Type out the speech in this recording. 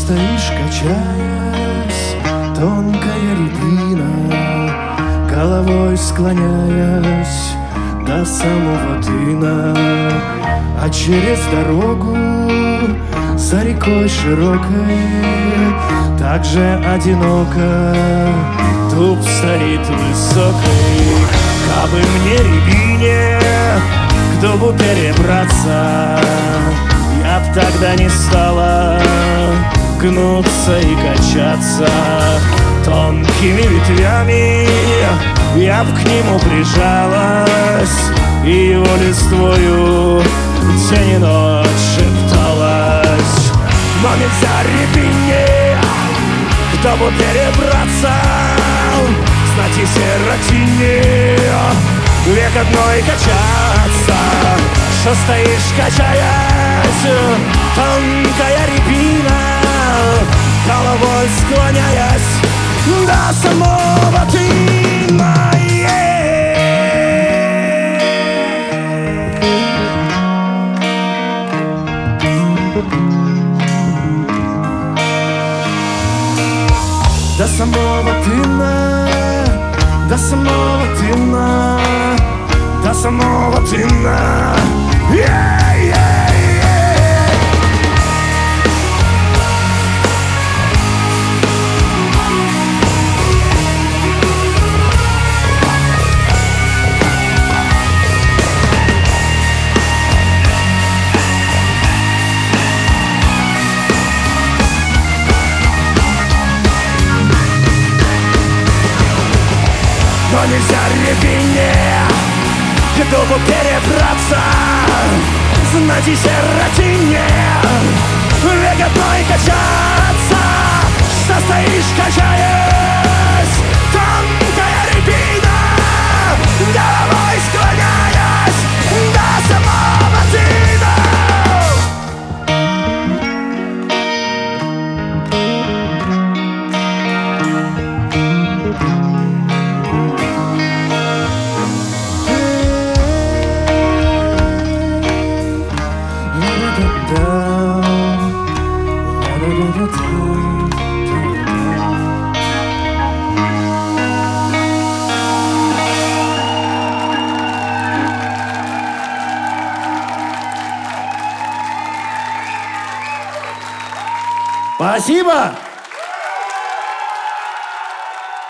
стоишь, качаясь, тонкая рябина, головой склоняясь до самого тына. А через дорогу за рекой широкой также одиноко дуб стоит высокой. Кабы мне рябине к дубу перебраться, я б тогда не стала гнуться и качаться. Тонкими ветвями я б к нему прижалась, и его листвою день и ночь шепталась. Но нельзя рябине к дубу перебраться, знать и сиротине век одной качаться. Что стоишь, качаясь, тонкая рябина, головой склоняясь до самого тына. До самого тына, до самого тына, до самого тына. Но нельзя рябине к дубу перебраться, знать и сиротине век одной качаться. Что стоишь, качаясь, тонкая рябина, головой склоняясь до самого тына. Спасибо!